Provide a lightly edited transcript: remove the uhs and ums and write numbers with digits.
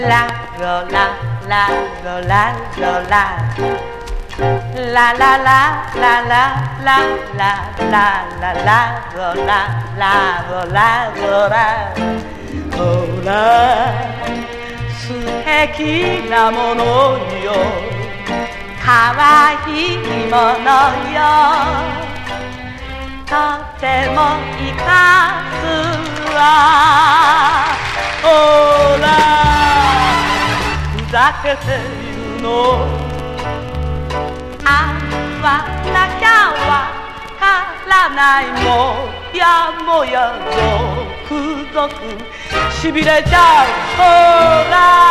ラロララロラロラララララララララララロララロラロラほら素敵なものよかわいいものよとてもいかすわほらふざけているのあんはなきゃわからないもやもやゾクゾクしびれちゃうほら